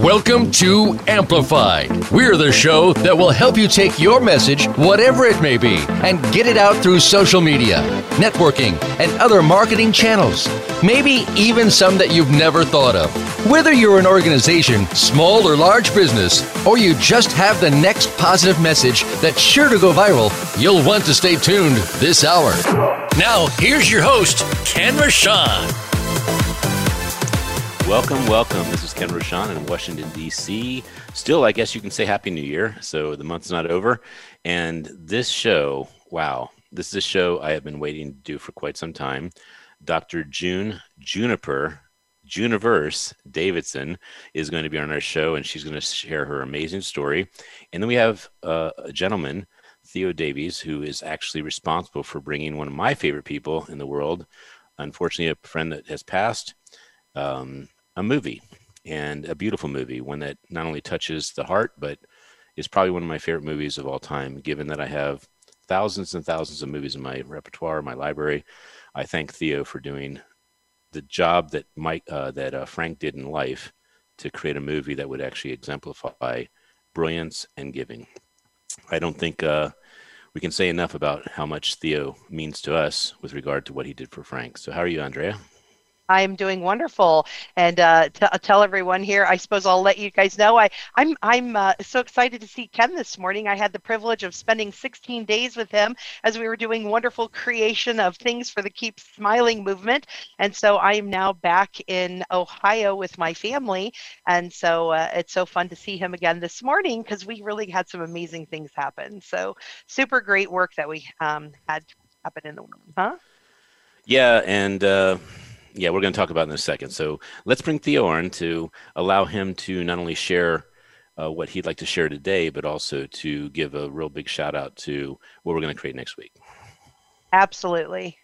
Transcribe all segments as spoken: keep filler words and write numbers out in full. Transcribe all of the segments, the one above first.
Welcome to Amplified. We're the show that will help you take your message, whatever it may be, and get it out through social media, networking, and other marketing channels. Maybe even some that you've never thought of. Whether you're an organization, small or large business, or you just have the next positive message that's sure to go viral, you'll want to stay tuned this hour. Now, here's your host, Ken Rochon. Welcome, welcome. This is Ken Rochon in Washington, D C Still, I guess you can say Happy New Year. So the month's not over. And this show, wow, this is a show I have been waiting to do for quite some time. Doctor June Juniper, Juniverse Davidson is going to be on our show, and she's going to share her amazing story. And then we have uh, a gentleman, Theo Davies, who is actually responsible for bringing one of my favorite people in the world, unfortunately a friend that has passed, um, a movie, and a beautiful movie, one that not only touches the heart, but is probably one of my favorite movies of all time, given that I have thousands and thousands of movies in my repertoire, my library. I thank Theo for doing the job that Mike, uh, that uh, Frank did in life to create a movie that would actually exemplify brilliance and giving. I don't think uh, we can say enough about how much Theo means to us with regard to what he did for Frank. So how are you, Andrea? I'm doing wonderful, and uh, t- tell everyone here. I suppose I'll let you guys know. I, I'm I'm uh, so excited to see Ken this morning. I had the privilege of spending sixteen days with him as we were doing wonderful creation of things for the Keep Smiling movement, and so I am now back in Ohio with my family, and so uh, it's so fun to see him again this morning because we really had some amazing things happen. So super great work that we um, had happen in the world, huh? Yeah, and. Uh... Yeah, we're going to talk about it in a second. So let's bring Theo on to allow him to not only share uh, what he'd like to share today, but also to give a real big shout out to what we're going to create next week. Absolutely.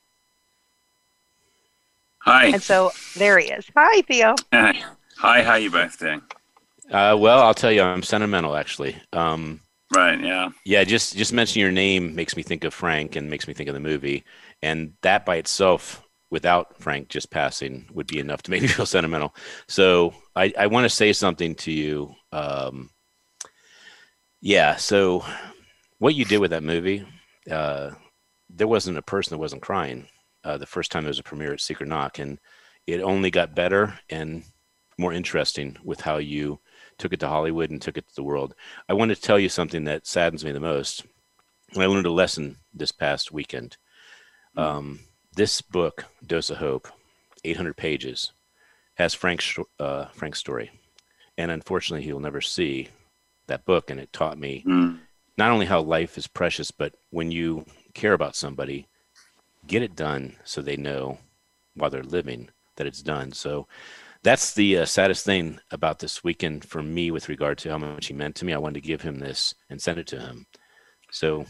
Hi. And so there he is. Hi, Theo. Hi. Hi, how you both doing? Uh, well, I'll tell you, I'm sentimental, actually. Um, right, yeah. Yeah, just, just mentioning your name makes me think of Frank and makes me think of the movie. And that by itself, without Frank just passing, would be enough to make me feel sentimental. So I, I want to say something to you. Um, yeah, so what you did with that movie, uh, there wasn't a person that wasn't crying uh, the first time there was a premiere at Secret Knock, and it only got better and more interesting with how you took it to Hollywood and took it to the world. I want to tell you something that saddens me the most. I learned a lesson this past weekend. Um, This book, Dose of Hope, eight hundred pages, has Frank's, uh, Frank's story. And unfortunately, he'll never see that book. And it taught me mm. not only how life is precious, but when you care about somebody, get it done so they know while they're living that it's done. So that's the uh, saddest thing about this weekend for me with regard to how much he meant to me. I wanted to give him this and send it to him. So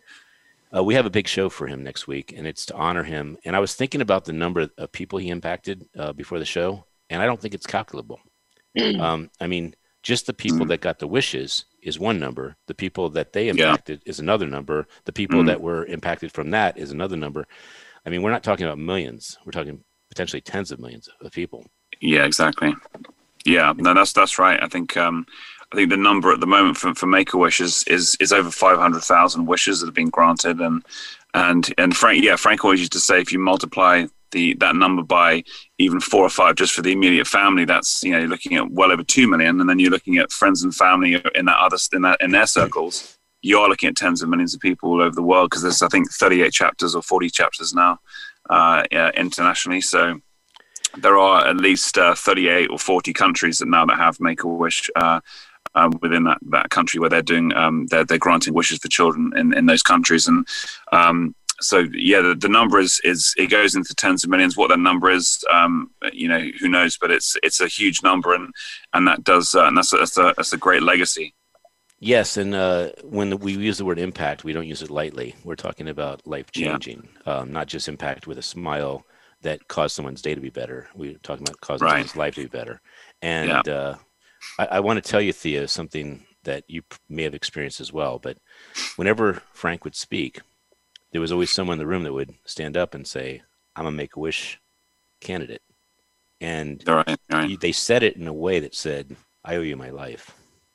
Uh, we have a big show for him next week, and it's to honor him. And I was thinking about the number of people he impacted uh, before the show, and I don't think it's calculable. um, I mean, just the people mm. that got the wishes is one number. The people that they impacted yeah. is another number. The people mm. that were impacted from that is another number. I mean, we're not talking about millions. We're talking potentially tens of millions of people. Yeah, exactly. Yeah, no, that's that's right. I think um, I think the number at the moment for, for Make-A-Wish is, is is over five hundred thousand wishes that have been granted, and and and Frank, yeah, Frank always used to say if you multiply the that number by even four or five just for the immediate family, that's, you know, you're looking at well over two million, and then you're looking at friends and family in that other in that in their circles. You are looking at tens of millions of people all over the world, because there's I think thirty-eight chapters or forty chapters now uh, yeah, internationally. So there are at least uh, thirty-eight or forty countries that now that have Make-A-Wish uh, uh, within that, that country, where they're doing um, they're, they're granting wishes for children in, in those countries. And um, so yeah, the, the number is is it goes into tens of millions. What that number is, um, you know, who knows? But it's it's a huge number, and and that does uh, and that's a, that's a that's a great legacy. Yes, and uh, when we use the word impact, we don't use it lightly. We're talking about life changing, yeah. um, not just impact with a smile that caused someone's day to be better. We're talking about causing right. someone's life to be better. And yeah. uh, I, I want to tell you, Theo, something that you may have experienced as well. But whenever Frank would speak, there was always someone in the room that would stand up and say, I'm a Make-A-Wish candidate. And right, right. they said it in a way that said, I owe you my life.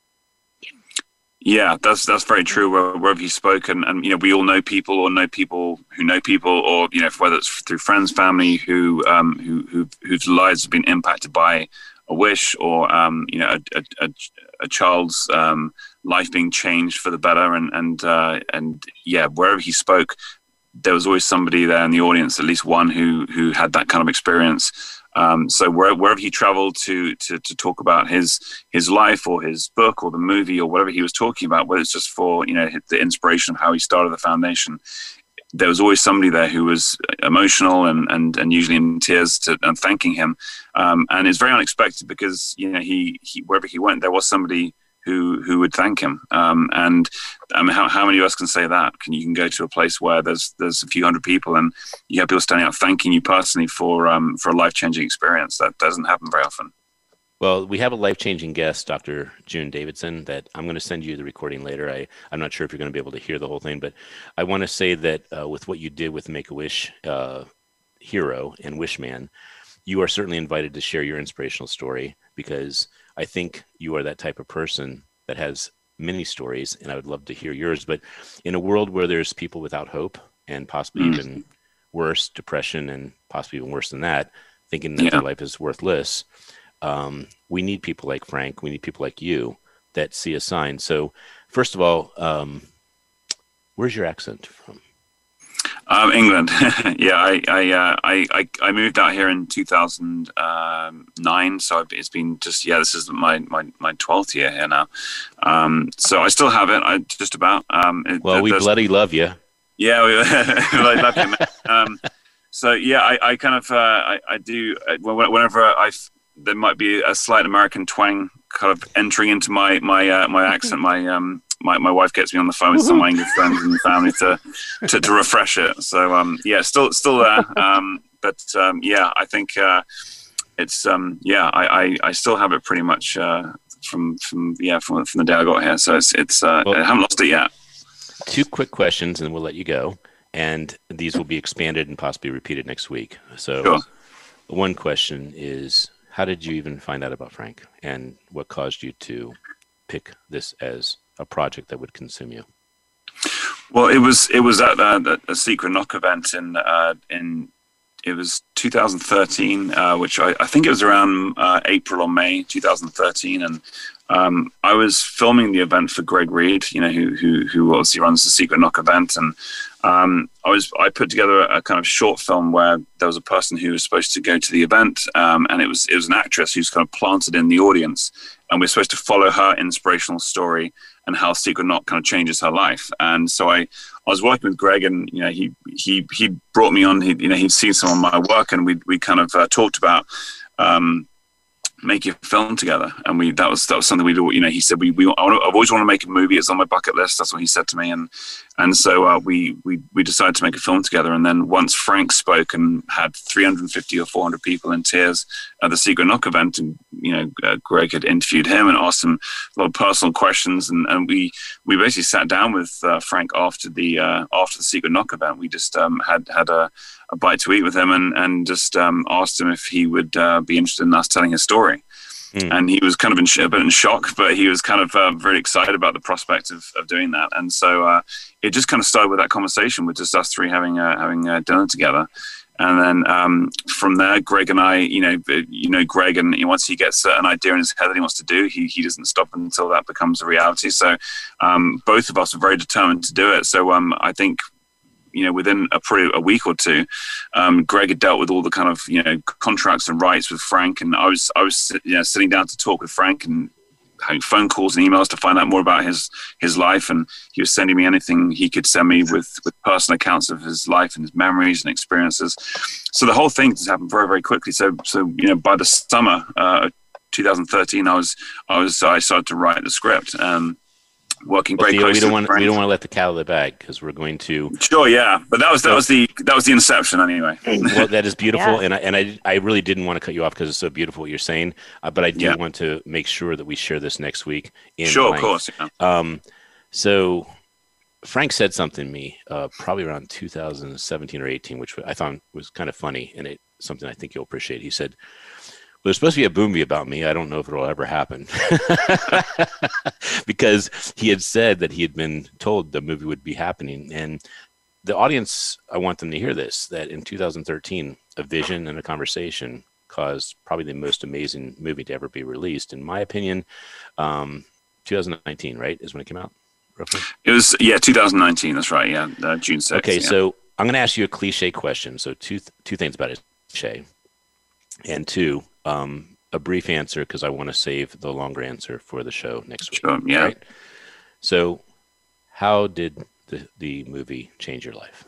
Yeah, that's that's very true. Where, wherever he's spoken, and you know, we all know people, or know people who know people, or you know, whether it's through friends, family, who um, who, who whose lives have been impacted by a wish, or um, you know, a, a, a child's um, life being changed for the better, and and uh, and yeah, wherever he spoke, there was always somebody there in the audience, at least one who who had that kind of experience. Um, so where, wherever he traveled to, to to talk about his his life or his book or the movie or whatever he was talking about, whether it's just for, you know, the inspiration of how he started the foundation, there was always somebody there who was emotional and and, and usually in tears to, and thanking him. Um, and it's very unexpected because, you know, he, he wherever he went, there was somebody who who would thank him. Um, and I mean, how, how many of us can say that? Can you can go to a place where there's there's a few hundred people and you have people standing up thanking you personally for um, for a life-changing experience? That doesn't happen very often. Well, we have a life-changing guest, Doctor June Davidson, that I'm going to send you the recording later. I, I'm not sure if you're going to be able to hear the whole thing, but I want to say that uh, with what you did with Make-A-Wish uh, Hero and Wishman, you are certainly invited to share your inspirational story, because I think you are that type of person that has many stories, and I would love to hear yours. But in a world where there's people without hope and possibly mm. even worse, depression, and possibly even worse than that, thinking that yeah. their life is worthless, um, we need people like Frank. We need people like you that see a sign. So first of all, um, where's your accent from? Um, England. yeah, I I, uh, I I I moved out here in two thousand nine, so it's been just yeah. This is my my, my twelfth year here now. Um, so I still have it. I just about. Um, it, well, we bloody love you. Yeah, we I love you, man. Um, so yeah, I, I kind of uh, I I do whenever I there might be a slight American twang kind of entering into my my uh, my accent. My um. My, my wife gets me on the phone with some of my English friends and family to, to, to refresh it. So um, yeah, still still there. Um, but um, yeah, I think uh, it's um, yeah, I, I, I still have it pretty much uh, from from yeah from from the day I got here. So it's it's uh, well, I haven't lost it yet. Two quick questions, and we'll let you go. And these will be expanded and possibly repeated next week. So sure. One question is, how did you even find out about Frank, and what caused you to pick this as a project that would consume you? Well, it was it was at uh, a Secret Knock event in uh, in it was two thousand thirteen, uh, which I, I think it was around uh, April or May two thousand thirteen, and um, I was filming the event for Greg Reed, you know, who who who obviously runs the Secret Knock event, and um, I was I put together a, a kind of short film where there was a person who was supposed to go to the event, um, and it was it was an actress who's kind of planted in the audience, and we're supposed to follow her inspirational story and how Secret Knock kind of changes her life. And so I, I was working with Greg, and you know he he he brought me on. He you know he'd seen some of my work, and we we kind of uh, talked about um, making a film together. And we that was that was something we do. You know he said we we I wanna, I've always wanted to make a movie. It's on my bucket list. That's what he said to me. And and so uh, we we we decided to make a film together. And then once Frank spoke and had three hundred fifty or four hundred people in tears at the Secret Knock event, and you know uh, Greg had interviewed him and asked him a lot of personal questions, and, and we we basically sat down with uh, Frank after the uh, after the Secret Knock event. We just um, had had a, a bite to eat with him, and and just um, asked him if he would uh, be interested in us telling his story. Mm. And he was kind of in sh- a bit in shock, but he was kind of uh, very excited about the prospect of, of doing that. And so uh, it just kind of started with that conversation, with just us three having uh, having uh, dinner together. And then um, from there, Greg and I, you know, you know, Greg, and you know, once he gets an idea in his head that he wants to do, he he doesn't stop until that becomes a reality. So um, both of us are very determined to do it. So um, I think, you know, within a pretty a week or two, um, Greg had dealt with all the kind of, you know, contracts and rights with Frank, and I was I was you know sitting down to talk with Frank and having phone calls and emails to find out more about his his life, and he was sending me anything he could send me with with personal accounts of his life and his memories and experiences. So the whole thing just happened very very quickly. So so you know by the summer uh, two thousand thirteen, I was I was I started to write the script. Um, Working very well, closely. We don't want Frank. we don't want to let the cat out of the bag, because we're going to. Sure, yeah, but that was that was the that was the inception anyway. Well, that is beautiful, Yeah. and I and I I really didn't want to cut you off because it's so beautiful what you're saying, uh, but I do Yeah. want to make sure that we share this next week. In Sure, length. of course. Yeah. Um, so Frank said something to me uh, probably around two thousand seventeen or eighteen, which I thought was kind of funny, and it something I think you'll appreciate. He said, there's supposed to be a movie about me. I don't know if it'll ever happen because he had said that he had been told the movie would be happening. And the audience, I want them to hear this, that in two thousand thirteen, a vision and a conversation caused probably the most amazing movie to ever be released. In my opinion, um, two thousand nineteen, right, is when it came out, roughly? It was, yeah, two thousand nineteen. That's right. Yeah, uh, June sixth. Okay, yeah. so I'm going to ask you a cliche question. So two two things about it, cliche. And two, um, a brief answer, because I want to save the longer answer for the show next week. Sure, yeah. Right? So how did the, the movie change your life?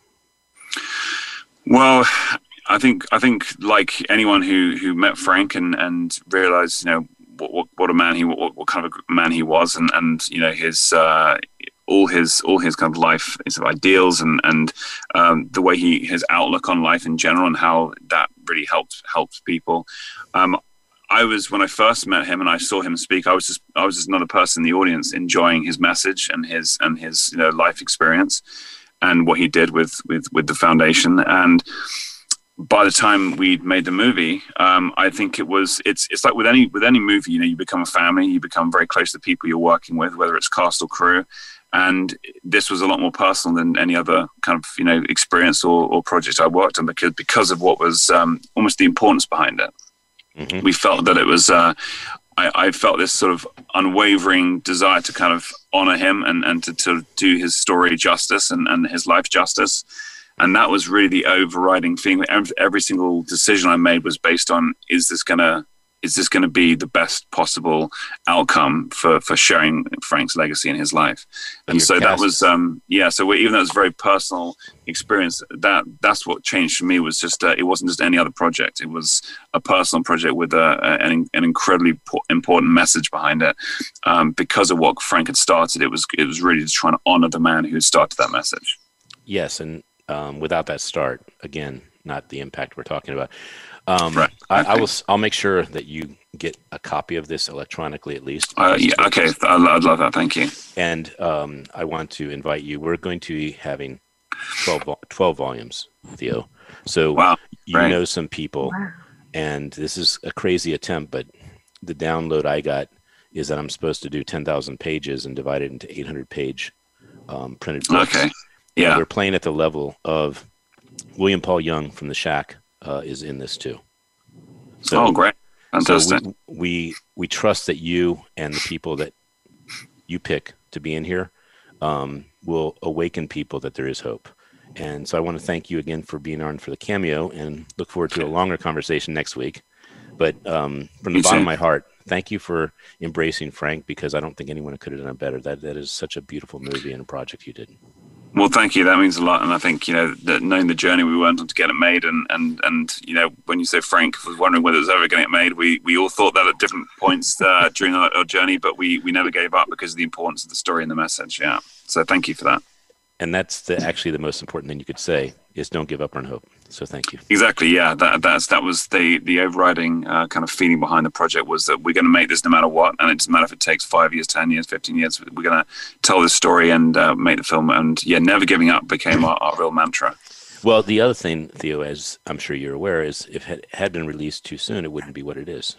Well, I think I think like anyone who, who met Frank and, and realized, you know, what, what, what a man he what, what kind of a man he was, and, and you know his uh, all his all his kind of life, his ideals, and and um, the way he his outlook on life in general, and how that really helped helped people. Um, I was when I first met him and I saw him speak, I was just I was just another person in the audience enjoying his message and his and his you know life experience and what he did with with with the foundation. And by the time we'd made the movie, um, I think it was it's it's like with any with any movie, you know, you become a family, you become very close to the people you're working with, whether it's cast or crew. And this was a lot more personal than any other kind of you know experience or, or project I worked on, because because of what was um, almost the importance behind it. Mm-hmm. We felt that it was. Uh, I, I felt this sort of unwavering desire to kind of honor him and and to, to do his story justice and, and his life justice. And that was really the overriding thing. Every, every single decision I made was based on, is this gonna, is this gonna be the best possible outcome for, for sharing Frank's legacy in his life? And so that was, um, yeah. So we, even though it was a very personal experience, that that's what changed for me. Was just uh, it wasn't just any other project. It was a personal project with a, a, an, an incredibly important message behind it. Um, because of what Frank had started, it was it was really just trying to honor the man who started that message. Yes, and. Um, without that start, again, not the impact we're talking about. Um, right. I, I will. I'll make sure that you get a copy of this electronically, at least. Uh, yeah, okay, I'd love that. Thank you. And um, I want to invite you. We're going to be having twelve, twelve volumes, Theo. So wow. you right. know some people, wow. And this is a crazy attempt, but the download I got is that I'm supposed to do ten thousand pages and divide it into eight hundred page um, printed books. Okay. Yeah, and we're playing at the level of William Paul Young from The Shack uh, is in this too. So, oh, great! Fantastic. So we, we we trust that you and the people that you pick to be in here um, will awaken people that there is hope. And so I want to thank you again for being on for the cameo, and look forward to a longer conversation next week. But um, from the bottom of my heart, thank you for embracing Frank, because I don't think anyone could have done it better. That that is such a beautiful movie and a project you did. Well, thank you. That means a lot. And I think, you know, that knowing the journey we went on to get it made, and, and, and you know, when you say Frank was wondering whether it was ever going to get made, we, we all thought that at different points uh, during our, our journey, but we, we never gave up because of the importance of the story and the message. Yeah. So thank you for that. And that's the, actually the most important thing you could say is don't give up on hope. So thank you. Exactly. Yeah. That that's that was the the overriding uh, kind of feeling behind the project, was that we're going to make this no matter what, and it doesn't matter if it takes five years, ten years, fifteen years. We're going to tell this story and uh, make the film. And yeah, never giving up became our, our real mantra. Well, the other thing, Theo, as I'm sure you're aware, is if it had been released too soon, it wouldn't be what it is.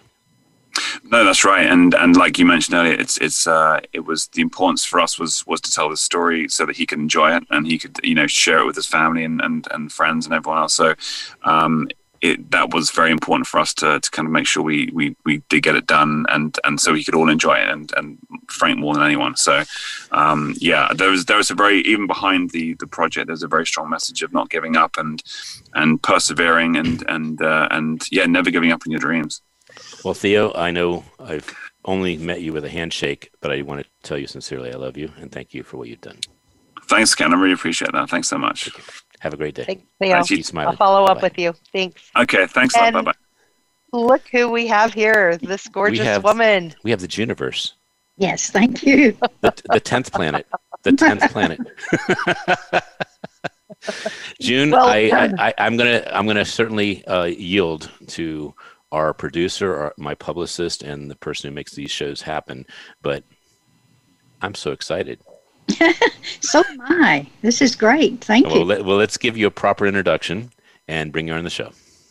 No, that's right, and and like you mentioned earlier, it's it's uh, it was the importance for us was was to tell the story so that he could enjoy it and he could you know share it with his family and and, and friends and everyone else. So um, it that was very important for us to to kind of make sure we we, we did get it done, and and so he could all enjoy it, and and Frank more than anyone. So um, yeah, there was there was a very even behind the the project, there's a very strong message of not giving up and and persevering and and uh, and yeah, never giving up on your dreams. Well, Theo, I know I've only met you with a handshake, but I want to tell you sincerely I love you and thank you for what you've done. Thanks, Ken. I really appreciate that. Thanks so much. Have a great day. Thanks, Theo. Keep smiling. I'll follow Bye-bye. up with you. Thanks. Okay, thanks. And Bye-bye. look who we have here, this gorgeous we have, woman. We have the Juniverse. Yes, thank you. The, the tenth planet. The tenth planet. June, Well I, done. I, I, I'm gonna I'm gonna certainly uh, yield to our producer, our, my publicist, and the person who makes these shows happen. But I'm so excited. So am I. This is great. Thank Well, you. let, well, let's give you a proper introduction and bring you on the show.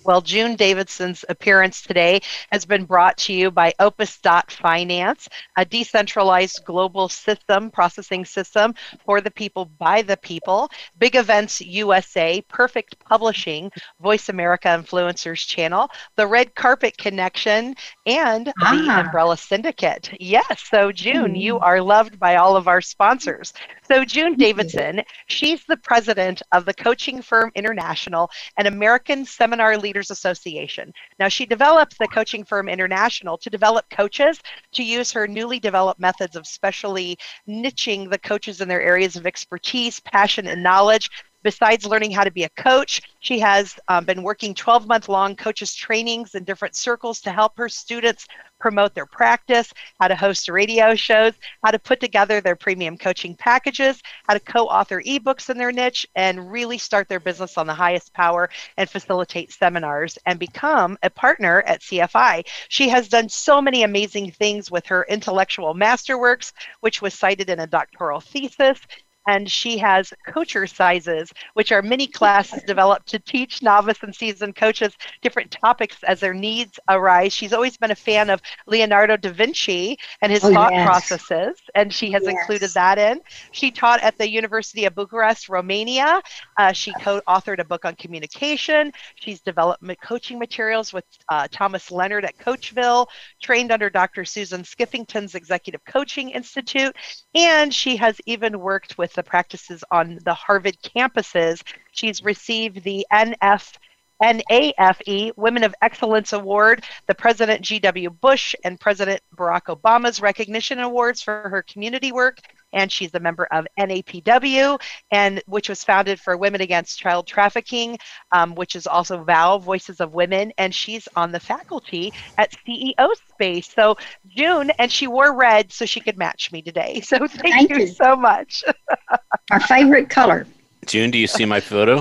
Well, June Davidson's appearance today has been brought to you by Opus dot Finance, a decentralized global system, processing system for the people, by the people, Big Events U S A, Perfect Publishing, Voice America Influencers Channel, the Red Carpet Connection, and Ah. the Umbrella Syndicate. Yes, so June, Mm. you are loved by all of our sponsors. So June Davidson, she's the president of the Coaching Firm International, an American Seminar Leaders Association. Now, she developed the Coaching Firm International to develop coaches to use her newly developed methods of specially niching the coaches in their areas of expertise, passion, and knowledge. Besides learning how to be a coach, she has um, been working twelve-month-long coaches trainings in different circles to help her students promote their practice, how to host radio shows, how to put together their premium coaching packages, how to co-author ebooks in their niche, and really start their business on the highest power and facilitate seminars and become a partner at C F I. She has done so many amazing things with her intellectual masterworks, which was cited in a doctoral thesis. And she has coacher sizes, which are mini classes developed to teach novice and seasoned coaches different topics as their needs arise. She's always been a fan of Leonardo da Vinci and his Oh, thought yes. processes, and she has Yes. included that in. She taught at the University of Bucharest, Romania. Uh, she co-authored a book on communication. She's developed ma- coaching materials with uh, Thomas Leonard at Coachville, trained under Doctor Susan Skiffington's Executive Coaching Institute, and she has even worked with the practices on the Harvard campuses. She's received the N F N A F E Women of Excellence Award, the President G W Bush and President Barack Obama's recognition awards for her community work. And she's a member of N A P W, and which was founded for Women Against Child Trafficking, um, which is also V O W, Voices of Women, and she's on the faculty at C E O Space. So June, and she wore red so she could match me today. So thank, Thank you, you. so much. Our favorite color. June, do you see my photo?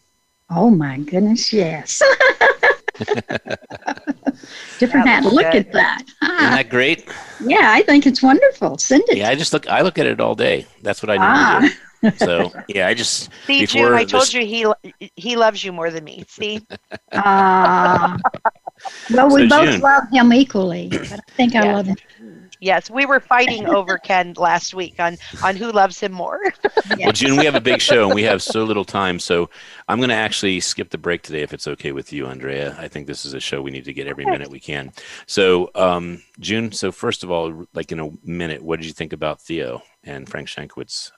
Oh my goodness, yes. Different That hat. was Look good. at that. Isn't Ah, that great? yeah, I think it's wonderful. Send it. Yeah, I just look. I look at it all day. That's what I Ah. normally do. So yeah, I just See, before June, I told this- you he lo- he loves you more than me. See, Ah. Well, we So, both June. love him equally, but I think I Yeah. love him. yes, we were fighting over Ken last week on on who loves him more. Well, June, we have a big show and we have so little time. So I'm going to actually skip the break today if it's okay with you, Andrea. I think this is a show we need to get every Okay. minute we can. So, um, June, so first of all, like in a minute, what did you think about Theo and Frank Shankwitz?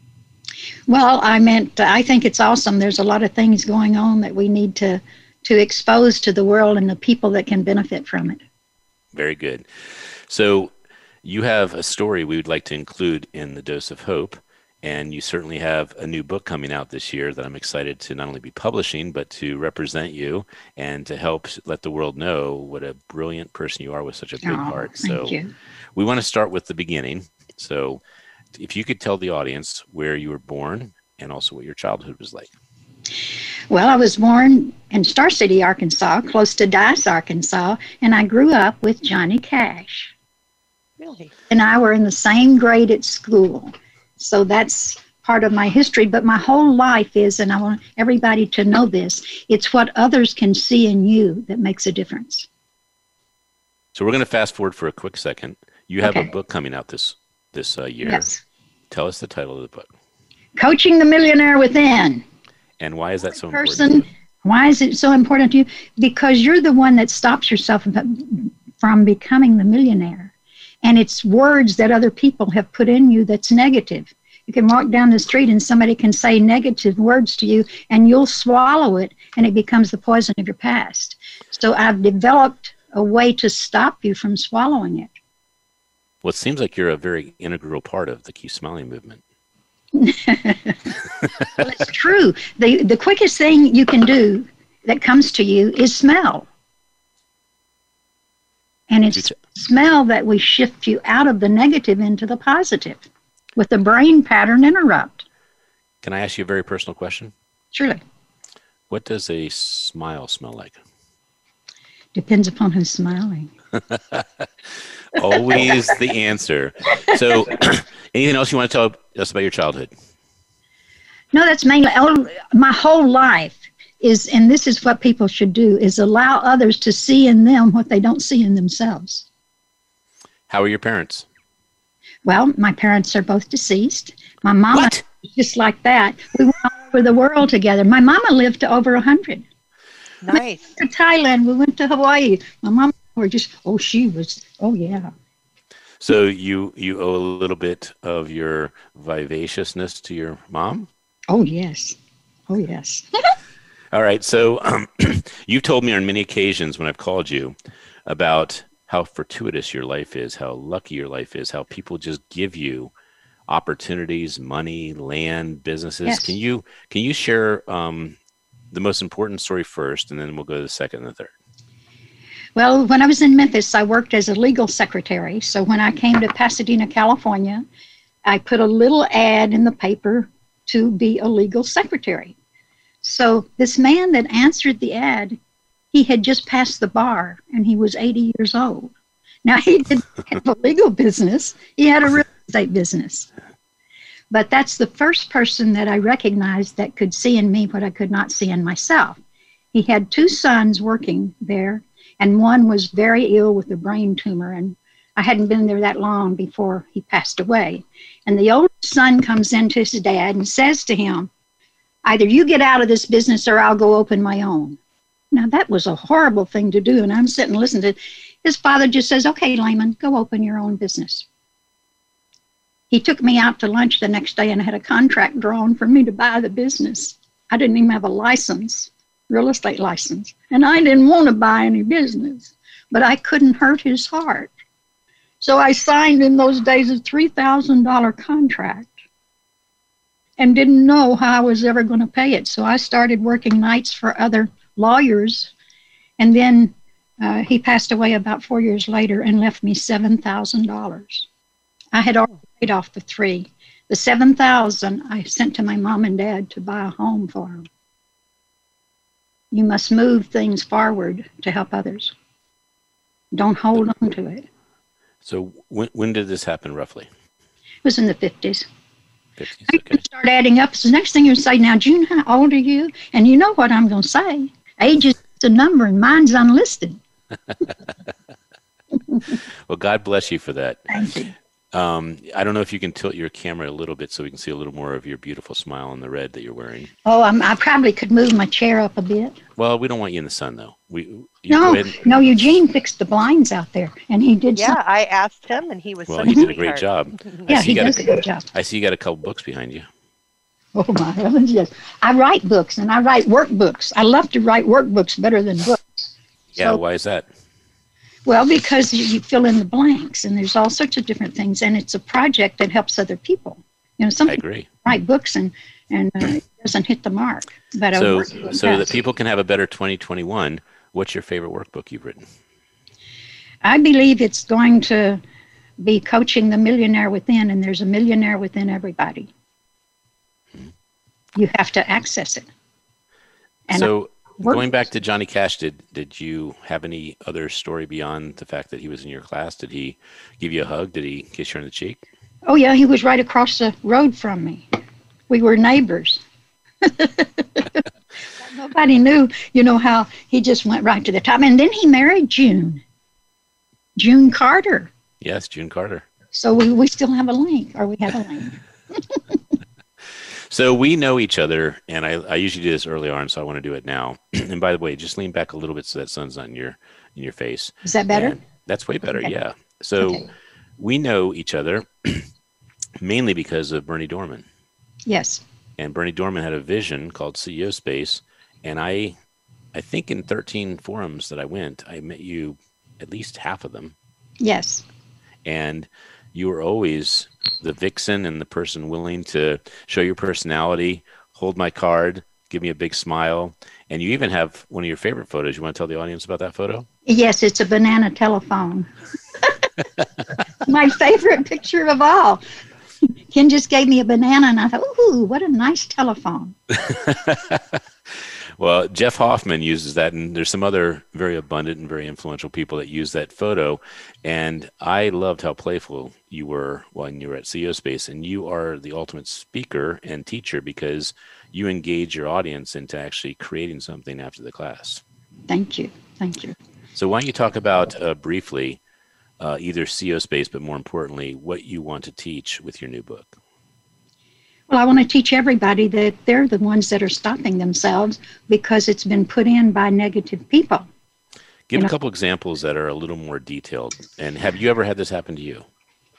Well, I meant, I think it's awesome. There's a lot of things going on that we need to, to expose to the world and the people that can benefit from it. Very good. So you have a story we would like to include in the Dose of Hope, and you certainly have a new book coming out this year that I'm excited to not only be publishing, but to represent you and to help let the world know what a brilliant person you are with such a big Oh, heart. thank So you. we want to start with the beginning. So if you could tell the audience where you were born and also what your childhood was like. Well, I was born in Star City, Arkansas, close to Dice, Arkansas, and I grew up with Johnny Cash. Really? And I were in the same grade at school. So that's part of my history. But my whole life is, and I want everybody to know this, it's what others can see in you that makes a difference. So we're going to fast forward for a quick second. You have Okay. a book coming out this this uh, year. Yes. Tell us the title of the book. Coaching the Millionaire Within. And why is that so Person, important? why is it so important to you? Because you're the one that stops yourself from becoming the millionaire. And it's words that other people have put in you that's negative. You can walk down the street and somebody can say negative words to you and you'll swallow it and it becomes the poison of your past. So I've developed a way to stop you from swallowing it. Well, it seems like you're a very integral part of the Keep Smiling movement. Well, it's true. The, the quickest thing you can do that comes to you is smell. And You it's t- smell that we shift you out of the negative into the positive with the brain pattern interrupt. Can I ask you a very personal question? Surely. What does a smile smell like? Depends upon who's smiling. Always the answer. So anything else you want to tell us about your childhood? No, that's mainly oh, my whole life. is, and this is what people should do, is allow others to see in them what they don't see in themselves. How are your parents? Well, my parents are both deceased. My mama, What? just like that. We went all over the world together. My mama lived to over one hundred. Nice. We went to Thailand. We went to Hawaii. My mama were just, oh, she was, oh, yeah. So you you owe a little bit of your vivaciousness to your mom? Oh, yes. Oh, yes. All right. So um, you've told me on many occasions when I've called you about how fortuitous your life is, how lucky your life is, how people just give you opportunities, money, land, businesses. Yes. Can you can you share um, the most important story first, and then we'll go to the second and the third? Well, when I was in Memphis, I worked as a legal secretary. So when I came to Pasadena, California, I put a little ad in the paper to be a legal secretary. So this man that answered the ad, he had just passed the bar and he was eighty years old. Now, he didn't have a legal business. He had a real estate business. But that's the first person that I recognized that could see in me what I could not see in myself. He had two sons working there, and one was very ill with a brain tumor, and I hadn't been there that long before he passed away. And the older son comes into his dad and says to him, either you get out of this business or I'll go open my own. Now, that was a horrible thing to do, and I'm sitting listening to his father just says, okay, Layman, go open your own business. He took me out to lunch the next day and had a contract drawn for me to buy the business. I didn't even have a license, real estate license, and I didn't want to buy any business, but I couldn't hurt his heart. So I signed in those days a three thousand dollars contract and didn't know how I was ever going to pay it. So I started working nights for other lawyers, and then uh, he passed away about four years later and left me seven thousand dollars. I had already paid off the three. The seven thousand dollars I sent to my mom and dad to buy a home for them. You must move things forward to help others. Don't hold on to it. So when when did this happen roughly? It was in the fifties. fifties, I okay. start adding up. So the next thing you say, now, June, how old are you? And you know what I'm going to say. Age is a number, and mine's unlisted. Well, God bless you for that. Thank you. Um, I don't know if you can tilt your camera a little bit so we can see a little more of your beautiful smile in the red that you're wearing. Oh, I'm, I probably could move my chair up a bit. Well, we don't want you in the sun, though. We you No, go ahead and- no, Eugene fixed the blinds out there, and he did Yeah, something. I asked him, and he was. well, such he did a great sweetheart. job. I Yeah, see he you got does a, a good job. I see you got a couple books behind you. Oh, my heavens, yes. I write books, and I write workbooks. I love to write workbooks better than books. Yeah, So- why is that? Well, because you, you fill in the blanks, and there's all sorts of different things, and it's a project that helps other people. You know, some I people agree. write books and and uh, it doesn't hit the mark. But a So, workbook so that does. people can have a better twenty twenty-one, what's your favorite workbook you've written? I believe it's going to be Coaching the Millionaire Within, and there's a millionaire within everybody. You have to access it. And So, work- going back to Johnny Cash, did did you have any other story beyond the fact that he was in your class? Did he give you a hug? Did he kiss you on the cheek? Oh, yeah, he was right across the road from me. We were neighbors. Nobody knew, you know, how he just went right to the top. And then he married June, June Carter. Yes, June Carter. So we, we still have a link, or we have a link. So we know each other, and I, I usually do this early on, so I want to do it now. And by the way, just lean back a little bit so that sun's not in your in your face. Is that better? And that's way better, Okay. yeah. So Okay. we know each other mainly because of Bernie Dorman. Yes. And Bernie Dorman had a vision called C E O Space, and I, I think in thirteen forums that I went, I met you at least half of them, Yes. and you were always the vixen and the person willing to show your personality, hold my card, give me a big smile, and you even have one of your favorite photos. You want to tell the audience about that photo? Yes, it's a banana telephone. My favorite picture of all. Ken just gave me a banana, and I thought, ooh, what a nice telephone. Well, Jeff Hoffman uses that, and there's some other very abundant and very influential people that use that photo. And I loved how playful you were when you were at C E O Space, and you are the ultimate speaker and teacher because you engage your audience into actually creating something after the class. Thank you. Thank you. So why don't you talk about uh, briefly uh, either C O Space, but more importantly, what you want to teach with your new book? Well, I want to teach everybody that they're the ones that are stopping themselves because it's been put in by negative people. Give You a know? couple examples that are a little more detailed. And have you ever had this happen to you?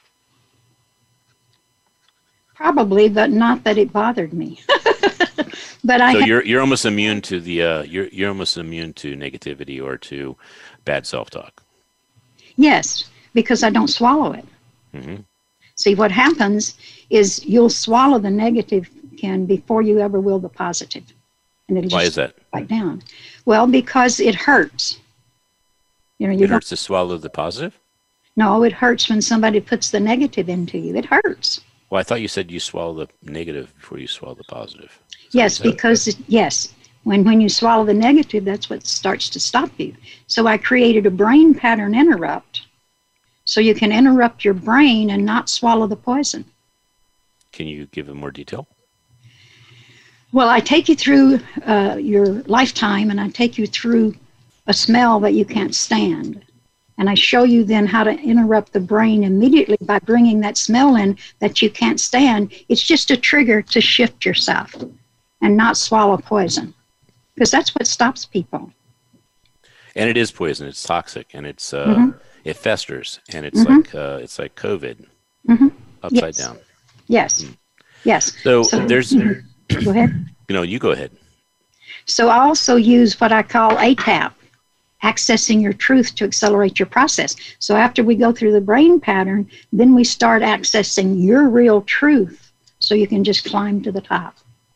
Probably, but not that it bothered me. But I So have- you're you're almost immune to the uh, you're you're almost immune to negativity or to bad self-talk. yes, because I don't swallow it. hmm See, what happens is you'll swallow the negative, Ken, before you ever will the positive. And it'll Why just is that? right down. Well, because it hurts. You know, you It don't, hurts to swallow the positive? no, it hurts when somebody puts the negative into you. It hurts. Well, I thought you said you swallow the negative before you swallow the positive. Is that what Yes, you said? because it, yes, when when you swallow the negative, that's what starts to stop you. So I created a brain pattern interrupt, so you can interrupt your brain and not swallow the poison. Can you give it more detail? Well, I take you through uh, your lifetime, and I take you through a smell that you can't stand. And I show you then how to interrupt the brain immediately by bringing that smell in that you can't stand. It's just a trigger to shift yourself and not swallow poison, because that's what stops people. And it is poison. It's toxic, and it's uh, Mhm. it festers, and it's Mhm. like uh, it's like COVID Mhm. upside Yes. down. Yes, yes. So, So- there's Go ahead. you know you go ahead. So I also use what I call A TAP, accessing your truth to accelerate your process. So after we go through the brain pattern, then we start accessing your real truth so you can just climb to the top.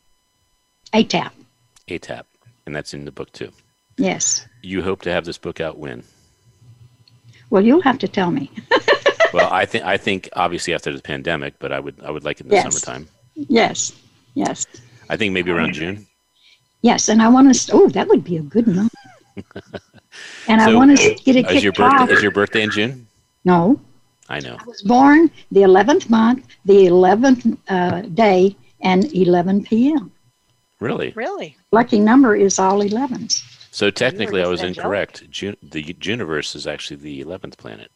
A TAP, A TAP, and that's in the book too. yes. You hope to have this book out when? Well, you'll have to tell me. Well, I think I think obviously after the pandemic, but I would I would like it in the Yes. summertime. Yes, yes, I think maybe around June. yes. And I want to, oh, that would be a good number. And I So, want to get it Is your kicked off. birthday is your birthday in June? No, I know. I was born the eleventh month, the eleventh uh, day, and eleven p.m. Really? Really? Lucky number is all elevens. So technically, I just was angelic. incorrect. June, the universe is actually the eleventh planet.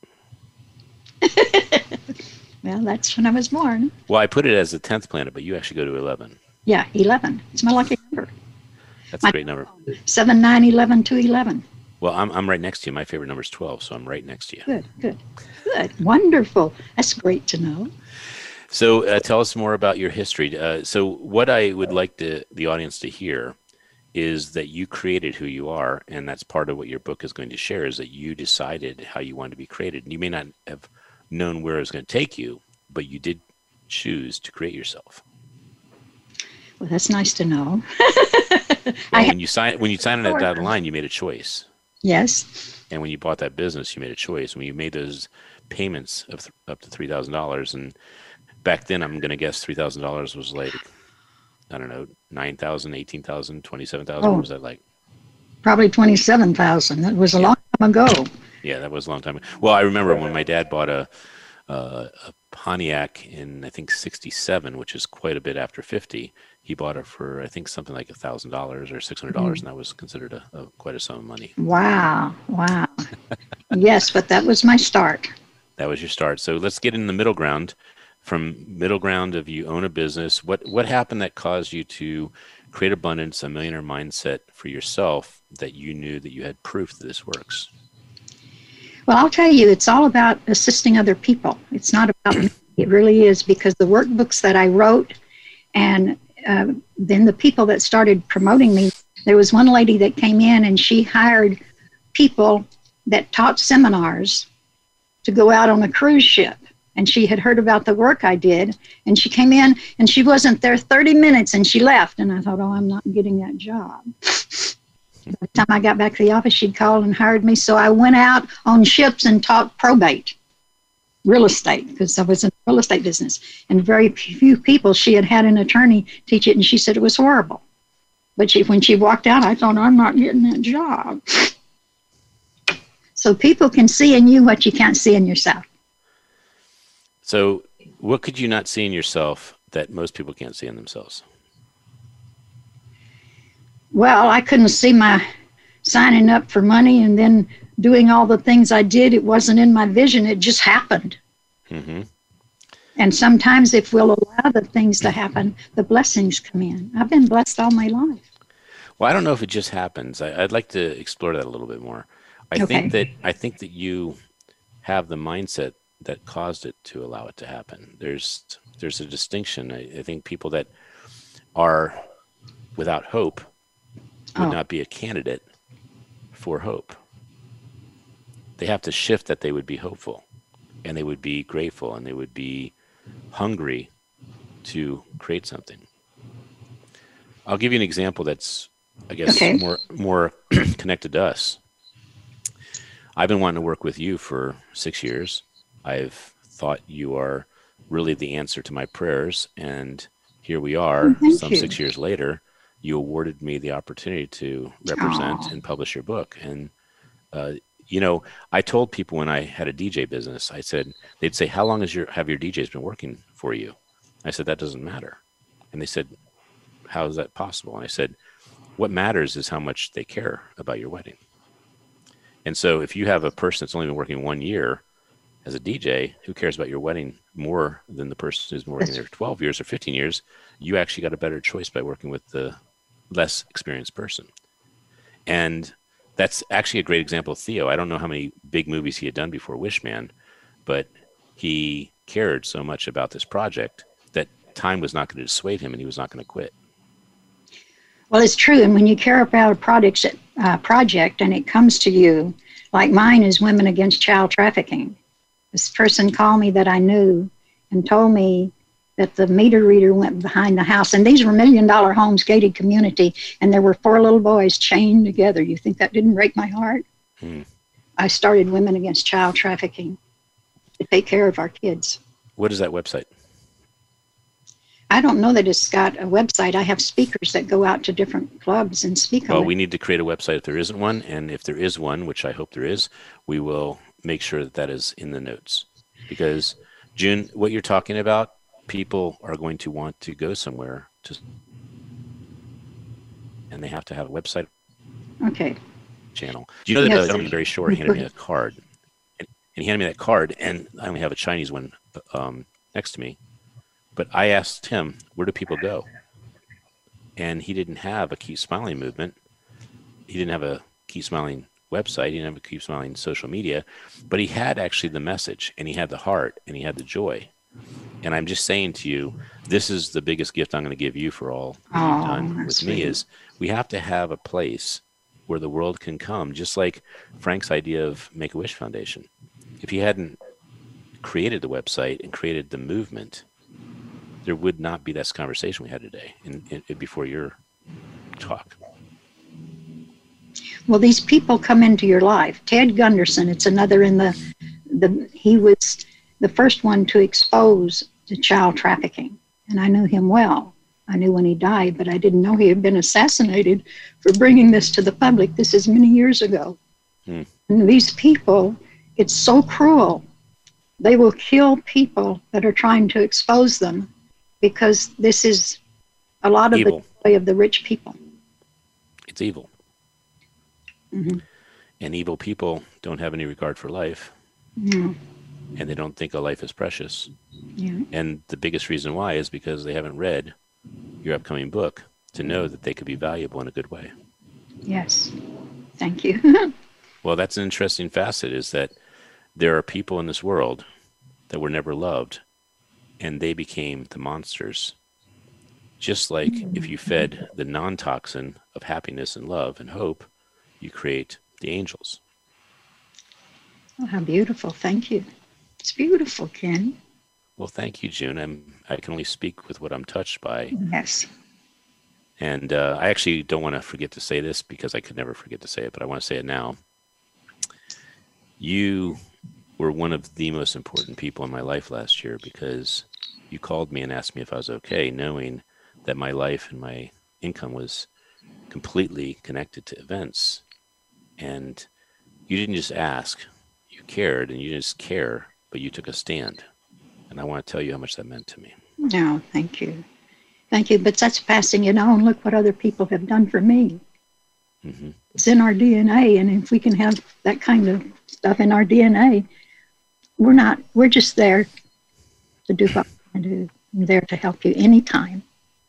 Well, that's when I was born. Well, I put it as the tenth planet, but you actually go to eleven. Yeah, eleven. It's my lucky number. That's a great number. seven, nine, eleven, two, eleven. Well, I'm I'm right next to you. My favorite number is twelve, so I'm right next to you. Good, good, good. Wonderful. That's great to know. So uh, tell us more about your history. Uh, so what I would like to, the audience to hear is that you created who you are, and that's part of what your book is going to share, is that you decided how you wanted to be created. And you may not have known where it was going to take you, but you did choose to create yourself. Well, that's nice to know. Well, I when you sign when you sign on that dotted line, you made a choice. Yes. And when you bought that business, you made a choice. When you made those payments of th- up to three thousand dollars, and back then, I'm going to guess three thousand dollars was like, I don't know, nine thousand, eighteen thousand, twenty-seven thousand. Oh. What was that like? Probably twenty-seven thousand. That was a long time ago. Yeah, that was a long time ago. Well, I remember when my dad bought a, uh, a Pontiac in, I think, sixty-seven, which is quite a bit after fifty. He bought it for, I think, something like one thousand dollars or six hundred dollars, and that was considered a, a quite a sum of money. Wow. Wow. Yes, but that was my start. That was your start. So let's get in the middle ground. From middle ground of you own a business, what what happened that caused you to create abundance, a millionaire mindset for yourself, that you knew that you had proof that this works? Well, I'll tell you, it's all about assisting other people. It's not about me. It really is, because the workbooks that I wrote and uh, then the people that started promoting me, there was one lady that came in and she hired people that taught seminars to go out on a cruise ship. And she had heard about the work I did. And she came in and she wasn't there thirty minutes and she left. And I thought, oh, I'm not getting that job. By the time I got back to the office, she'd called and hired me. So I went out on ships and taught probate, real estate, because I was in the real estate business. And very few people, she had had an attorney teach it, and she said it was horrible. But she, when she walked out, I thought, I'm not getting that job. So people can see in you what you can't see in yourself. So what could you not see in yourself that most people can't see in themselves? Well, I couldn't see my signing up for money and then doing all the things I did. It wasn't in my vision. It just happened. Mm-hmm. And sometimes if we'll allow the things to happen, the blessings come in. I've been blessed all my life. Well, I don't know if it just happens. I, I'd like to explore that a little bit more. I Okay. think that I think that you have the mindset that caused it to allow it to happen. There's there's a distinction. I, I think people that are without hope would Oh. not be a candidate for hope. They have to shift that they would be hopeful, and they would be grateful, and they would be hungry to create something. I'll give you an example that's, I guess, Okay. more more connected to us. I've been wanting to work with you for six years. I've thought you are really the answer to my prayers, and here we are, Oh, thank some you. six years later. You awarded me the opportunity to represent Aw. and publish your book. And uh, you know, I told people when I had a D J business, I said, they'd say, "How long has your have your D Js been working for you?" I said, "That doesn't matter." And they said, "How is that possible?" And I said, "What matters is how much they care about your wedding." And so if you have a person that's only been working one year as a D J who cares about your wedding more than the person who's been working there twelve years or fifteen years, you actually got a better choice by working with the less experienced person. And that's actually a great example of Theo. I don't know how many big movies he had done before Wishman, but he cared so much about this project that time was not going to dissuade him, and he was not going to quit. Well, it's true. And when you care about a project, uh, project and it comes to you, like mine is Women Against Child Trafficking. This person called me that I knew and told me that the meter reader went behind the house. And these were million dollar homes, gated community. And there were four little boys chained together. You think that didn't break my heart? Hmm. I started Women Against Child Trafficking to take care of our kids. What is that website? I don't know that it's got a website. I have speakers that go out to different clubs and speak Well, on we it. need to create a website if there isn't one. And if there is one, which I hope there is, we will make sure that that is in the notes. Because, June, what you're talking about, people are going to want to go somewhere to, and they have to have a website Okay. channel. Do you know that Yes. the gentleman Barry Shore handed me a card? And, and he handed me that card, and I only have a Chinese one um, next to me. But I asked him, where do people go? And he didn't have a Keep Smiling movement. He didn't have a Keep Smiling website. He didn't have a Keep Smiling social media. But he had actually the message, and he had the heart, and he had the joy. And I'm just saying to you, this is the biggest gift I'm going to give you for all that you've Oh, done with that's me sweet. is we have to have a place where the world can come, just like Frank's idea of Make-A-Wish Foundation. If he hadn't created the website and created the movement, there would not be this conversation we had today in, in, before your talk. Well, these people come into your life. Ted Gunderson, it's another in the, the he was the first one to expose the child trafficking. And I knew him well. I knew when he died, but I didn't know he had been assassinated for bringing this to the public. This is many years ago. Hmm. And these people, it's so cruel. They will kill people that are trying to expose them because this is a lot of Evil. the way of the rich people. It's evil. Mhm. And evil people don't have any regard for life, No. and they don't think a life is precious. Yeah. And the biggest reason why is because they haven't read your upcoming book to know that they could be valuable in a good way. Yes. Thank you. Well, that's an interesting facet, is that there are people in this world that were never loved, and they became the monsters. Just like if you fed the non-toxin of happiness and love and hope, you create the angels. Oh, how beautiful. Thank you. It's beautiful, Ken. Well, thank you, June. I'm, I can only speak with what I'm touched by. Yes. And uh, I actually don't want to forget to say this because I could never forget to say it, but I want to say it now. You were one of the most important people in my life last year because you called me and asked me if I was okay, knowing that my life and my income was completely connected to events. And you didn't just ask, you cared, and you didn't just care, but you took a stand. And I want to tell you how much that meant to me. No, thank you. Thank you. But that's passing it on. Look what other people have done for me. Mm-hmm. It's in our D N A, and if we can have that kind of stuff in our D N A, we're not, we're just there to do what we do. I'm there to help you anytime.